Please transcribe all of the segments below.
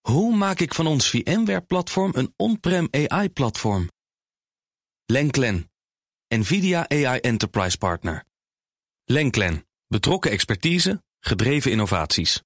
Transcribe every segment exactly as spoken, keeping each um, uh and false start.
Hoe maak ik van ons VMware-platform een on-prem A I-platform? Lenklen, NVIDIA A I Enterprise Partner. Lenklen, betrokken expertise, gedreven innovaties.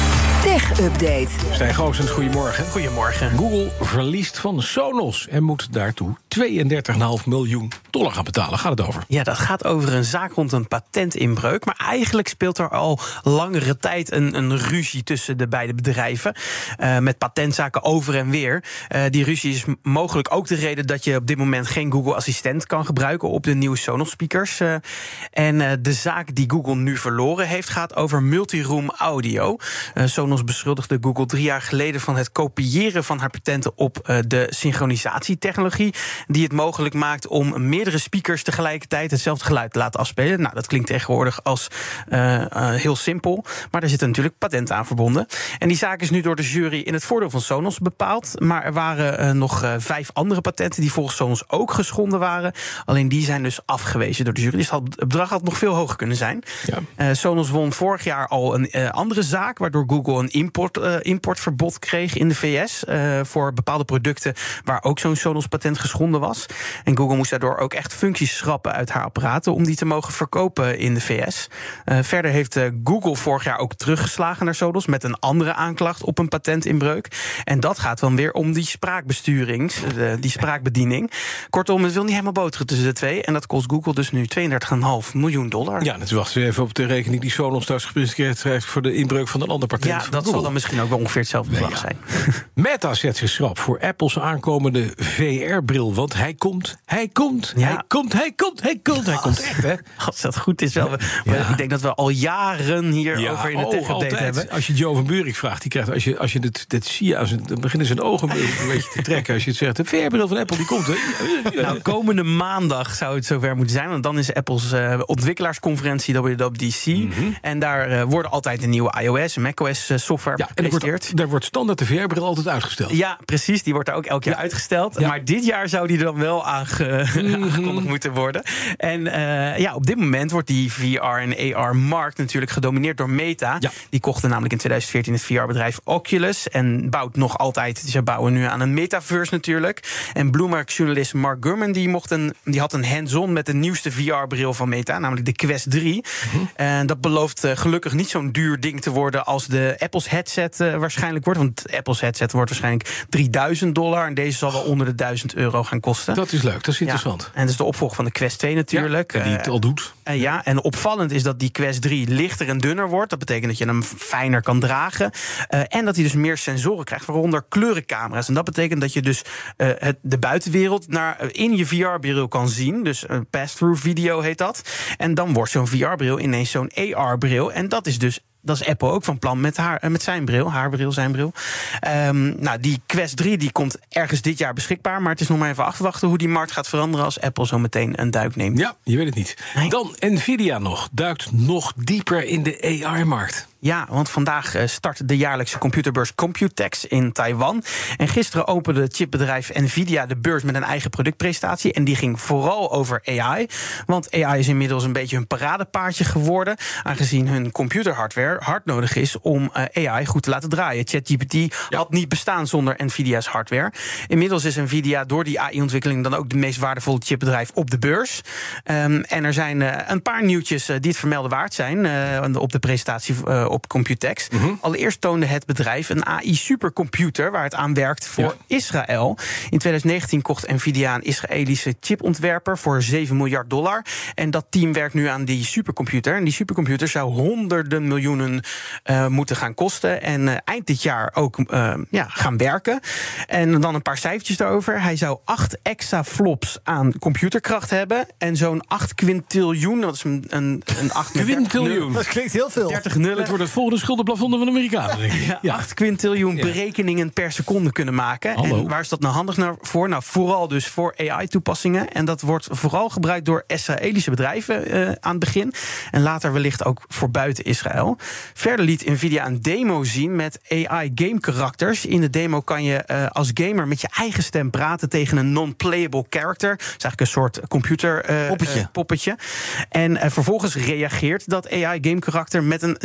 Tech Update. Stijn Goossens, goedemorgen. Goedemorgen. Google verliest van Sonos en moet daartoe tweeëndertig komma vijf miljoen dollar gaan betalen. Gaat het over? Ja, dat gaat over een zaak rond een patentinbreuk. Maar eigenlijk speelt er al langere tijd een, een ruzie tussen de beide bedrijven. Uh, met patentzaken over en weer. Uh, die ruzie is mogelijk ook de reden dat je op dit moment geen Google Assistent kan gebruiken op de nieuwe Sonos speakers. Uh, en uh, de zaak die Google nu verloren heeft gaat over multiroom audio. Uh, Sonos beschuldigde Google drie jaar geleden van het kopiëren van haar patenten op uh, de synchronisatietechnologie, die het mogelijk maakt om meerdere speakers tegelijkertijd hetzelfde geluid te laten afspelen. Nou, dat klinkt tegenwoordig als uh, uh, heel simpel, maar daar zitten natuurlijk patenten aan verbonden. En die zaak is nu door de jury in het voordeel van Sonos bepaald, maar er waren uh, nog uh, vijf andere patenten die volgens Sonos ook geschonden waren. Alleen die zijn dus afgewezen door de jury. Dus het bedrag had nog veel hoger kunnen zijn. Ja. Uh, Sonos won vorig jaar al een uh, andere zaak, waardoor Google een import, uh, importverbod kreeg in de V S uh, voor bepaalde producten waar ook zo'n Sonos-patent geschonden was. En Google moest daardoor ook echt functies schrappen uit haar apparaten om die te mogen verkopen in de V S. Uh, verder heeft uh, Google vorig jaar ook teruggeslagen naar Sonos met een andere aanklacht op een patentinbreuk. En dat gaat dan weer om die spraakbesturing, uh, die spraakbediening. Kortom, het wil niet helemaal boteren tussen de twee. En dat kost Google dus nu tweeëndertig komma vijf miljoen dollar. Ja, natuurlijk wachten we even op de rekening die Sonos thuis gepresenteerd heeft voor de inbreuk van een ander patent. Ja, dat zal dan misschien ook wel ongeveer hetzelfde bedrag zijn. Meta zet zich schrap voor Apple's aankomende V R-bril. Want hij komt, hij komt, ja. hij komt, hij komt, hij komt, hij komt echt, hè? Als dat goed is wel. We, ja. Ik denk dat we al jaren hierover ja, in de Tech Update hebben. Als je Joe van Buurik vraagt, die krijgt, als je, als je dit, dit zie je, als het, dan beginnen zijn ogen een beetje te trekken. Als je het zegt, de V R-bril van Apple, die komt, hè? Nou, komende maandag zou het zover moeten zijn. Want dan is Apple's uh, ontwikkelaarsconferentie W W D C. Mm-hmm. En daar uh, worden altijd een nieuwe iOS en macOS uh, software ja, en er wordt, daar wordt standaard de V R-bril altijd uitgesteld. Ja, precies. Die wordt daar ook elk jaar ja. uitgesteld. Ja. Maar dit jaar zou die dan wel aange- mm-hmm. aangekondigd moeten worden. En uh, ja, op dit moment wordt die V R en A R-markt natuurlijk gedomineerd door Meta. Ja. Die kochten namelijk in twintig veertien het V R-bedrijf Oculus. En bouwt nog altijd, ze bouwen nu aan een metaverse natuurlijk. En Bloomberg-journalist Mark Gurman die, mocht een, die had een hands-on met de nieuwste V R-bril van Meta, namelijk de Quest drie. Mm-hmm. En dat belooft uh, gelukkig niet zo'n duur ding te worden als de Apple's headset uh, waarschijnlijk wordt. Want Apple's headset wordt waarschijnlijk drieduizend dollar. En deze zal wel onder de duizend euro gaan kosten. Dat is leuk, dat is interessant. Ja, en dat is de opvolger van de Quest twee natuurlijk. Ja, en die het al doet. Uh, ja, en opvallend is dat die Quest drie lichter en dunner wordt. Dat betekent dat je hem fijner kan dragen. Uh, en dat hij dus meer sensoren krijgt, waaronder kleurencamera's. En dat betekent dat je dus uh, het, de buitenwereld naar, uh, in je V R-bril kan zien. Dus een pass-through video heet dat. En dan wordt zo'n V R-bril ineens zo'n A R-bril. En dat is dus Dat is Apple ook van plan met, haar, met zijn bril, haar bril, zijn bril. Um, nou, die Quest drie die komt ergens dit jaar beschikbaar. Maar het is nog maar even afwachten hoe die markt gaat veranderen als Apple zo meteen een duik neemt. Ja, je weet het niet. Nee. Dan Nvidia nog, duikt nog dieper in de A R-markt. Ja, want vandaag start de jaarlijkse computerbeurs Computex in Taiwan. En gisteren opende het chipbedrijf Nvidia de beurs met een eigen productpresentatie. En die ging vooral over A I. Want A I is inmiddels een beetje hun paradepaardje geworden, aangezien hun computerhardware hard nodig is om A I goed te laten draaien. ChatGPT ja. had niet bestaan zonder Nvidia's hardware. Inmiddels is Nvidia door die A I-ontwikkeling dan ook de meest waardevolle chipbedrijf op de beurs. Um, en er zijn uh, een paar nieuwtjes uh, die het vermelden waard zijn uh, op de presentatie uh, op Computex. Mm-hmm. Allereerst toonde het bedrijf een A I-supercomputer waar het aan werkt voor ja. Israël. In twintig negentien kocht Nvidia een Israëlische chipontwerper voor zeven miljard dollar. En dat team werkt nu aan die supercomputer. En die supercomputer zou honderden miljoenen uh, moeten gaan kosten. En uh, eind dit jaar ook uh, ja, gaan werken. En dan een paar cijfertjes daarover. Hij zou acht exaflops aan computerkracht hebben. En zo'n acht kwintiljoen. Dat is een, een, een acht kwintiljoen. Dat klinkt heel veel. dertig nullen. Het wordt het volgende schuldenplafond van de Amerikanen, denk ik. Ja, ja. acht kwintiljoen ja. berekeningen per seconde kunnen maken. Hallo. En waar is dat nou handig nou voor? Nou, vooral dus voor A I-toepassingen. En dat wordt vooral gebruikt door Israëlische bedrijven uh, aan het begin. En later wellicht ook voor buiten Israël. Verder liet Nvidia een demo zien met A I-game-karakters. In de demo kan je uh, als gamer met je eigen stem praten tegen een non-playable character. Dat is eigenlijk een soort computer uh, poppetje. Uh, poppetje. En uh, vervolgens reageert dat A I-game-karakter met een zelfgereageerde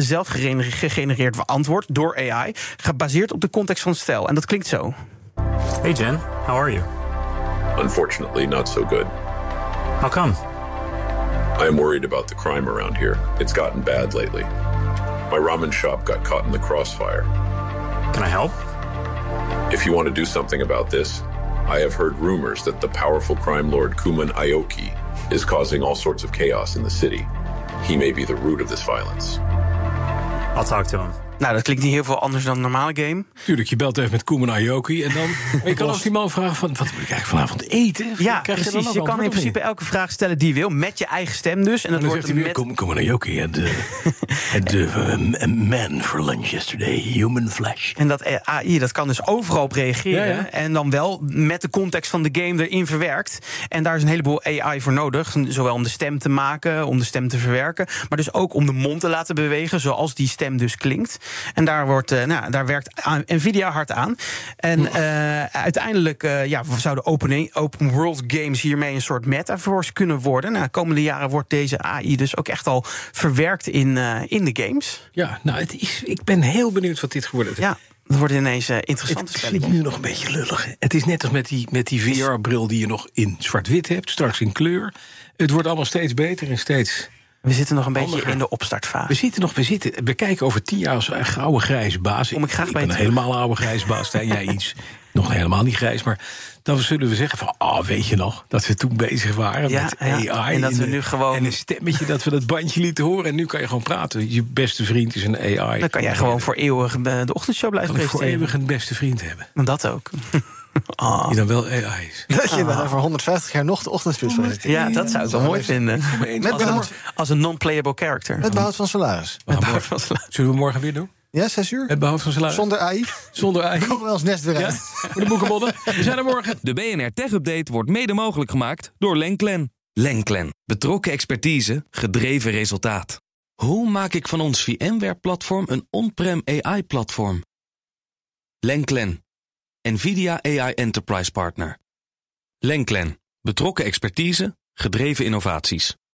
gegenereerd antwoord door A I, gebaseerd op de context van het stel. En dat klinkt zo. Hey Jen, how are you? Unfortunately, not so good. How come? I am worried about the crime around here. It's gotten bad lately. My ramen shop got caught in the crossfire. Can I help? If you want to do something about this, I have heard rumors that the powerful crime lord Kuman Aoki is causing all sorts of chaos in the city. He may be the root of this violence. I'll talk to him. Nou, dat klinkt niet heel veel anders dan een normale game. Tuurlijk, je belt even met Kuman Aoki en dan... je kan als die man vragen van, wat moet ik eigenlijk vanavond eten? Ja, Krijg je, precies. Je, je kan in principe elke vraag stellen die je wil, met je eigen stem dus. En dat en dan wordt zegt hij weer, met... Kuman Aoki had uh, had, uh, man for lunch yesterday, human flesh. En dat A I, dat kan dus overal op reageren. Ja, ja. En dan wel met de context van de game erin verwerkt. En daar is een heleboel A I voor nodig. Zowel om de stem te maken, om de stem te verwerken, maar dus ook om de mond te laten bewegen, zoals die stem dus klinkt. En daar wordt Uh, nou, daar werkt Nvidia hard aan. En uh, uiteindelijk uh, ja, zouden open, open world games hiermee een soort metaverse kunnen worden. Nou, de komende jaren wordt deze A I dus ook echt al verwerkt in, uh, in de games. Ja, nou, het is, ik ben heel benieuwd wat dit geworden is. Ja, het wordt ineens uh, interessante Het spelling. is nu nog een beetje lullig. Hè? Het is net als met die, met die V R-bril die je nog in zwart-wit hebt, straks in kleur. Het wordt allemaal steeds beter en steeds... We zitten nog een beetje Handiger. in de opstartfase. We zitten nog, we zitten, we kijken over tien jaar als een oude grijze baas. Kom ik graag bij ben je een terug. helemaal oude grijze baas. Stijn, jij iets nog helemaal niet grijs. Maar dan zullen we zeggen van, ah, oh, weet je nog, dat we toen bezig waren Ja, met ja. A I. En dat we de- nu gewoon- En een stemmetje dat we dat bandje lieten horen. En nu kan je gewoon praten. Je beste vriend is een A I. Dan kan jij gewoon voor eeuwig uh, de ochtendshow blijven Kan ik voor presenteren. eeuwig een beste vriend hebben. Dat ook. Oh. Die dan wel A I is. Dat je dan voor honderdvijftig jaar nog de ochtendspits spreekt. Ja, dat zou ik wel mooi vinden. Met Als een, behoud, als een non-playable character. met behoud van salaris. We gaan morgen- Zullen we morgen weer doen? Ja, zes uur? Met behoud van salaris? Zonder A I? Zonder A I? Komen we als nest weer Ja? uit. Voor de boekenbonnen. We zijn er morgen. De B N R Tech Update wordt mede mogelijk gemaakt door Lenklen. Lenklen. Betrokken expertise, gedreven resultaat. Hoe maak ik van ons VMware-platform een on-prem A I-platform? Lenklen. Nvidia A I Enterprise Partner. Lenklen. Betrokken expertise, gedreven innovaties.